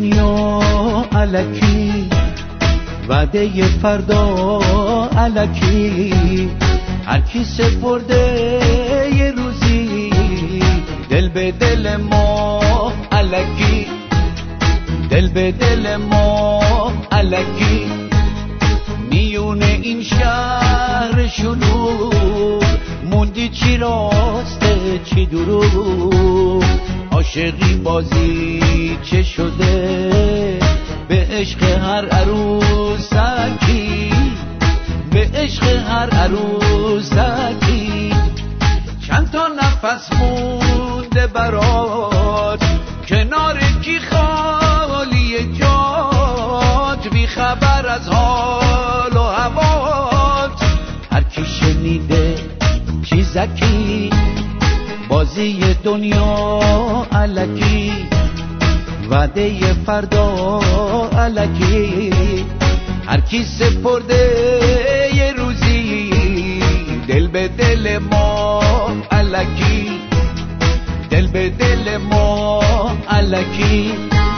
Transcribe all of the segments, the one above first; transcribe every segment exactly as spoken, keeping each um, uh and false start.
دنیا الکی، وعده فردا الکی، هر کی سپرده یه روزی دل به دل ما الکی، دل به دل ما الکی. میون این شهر شلوغ موندی چی راسته چی دروغ، عاشقی بازی چه شده به عشق هر عروسکی، به عشق هر عروسکی. چند تا نفس مونده برات کنار کی خالی جات، بی خبر از حال و هوات. هر کی شنیده چیزکی بازی دنیا الکی، وعده فردا الکی، هر کی سپرده یه روزی دل به دل ما الکی، دل به دل ما الکی.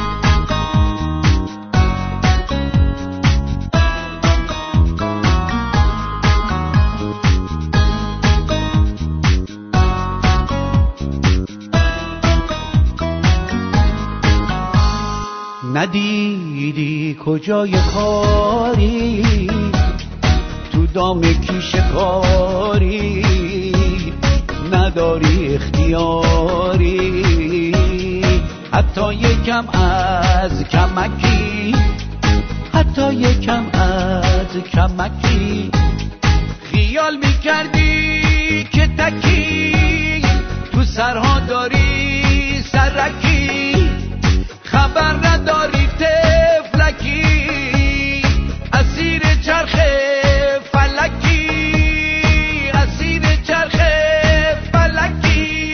ندیدی کجای کاری تو دام کی شکاری، نداری اختیاری حتی یکم از کمکی، حتی یکم از کمکی. خیال میکردی که تکی تو سرها داری سرکی، خبر نداری تفلکی اسیر چرخ فلکی، اسیر چرخ فلکی،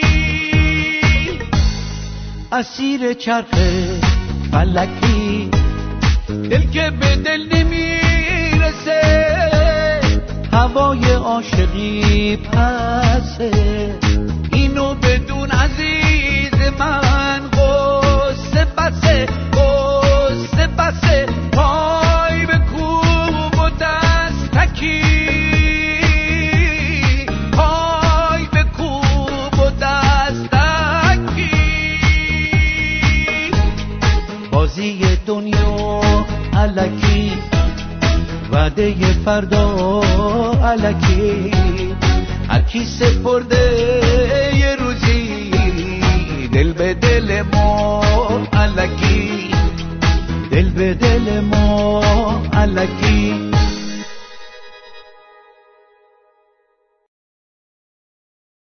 اسیر چرخ فلکی. دل که به دل نمیرسه هوای عاشقی پسه، اینو بدون عزیز من قصه بسه، قصه بسه. پای به کوب و دست تکی، پای به کوب و دست تکی. بازی دنیا الکی، وعده فردا الکی، هر کی سپرده یه روزی دل به دل ما الکی، دل به دل ما الکی.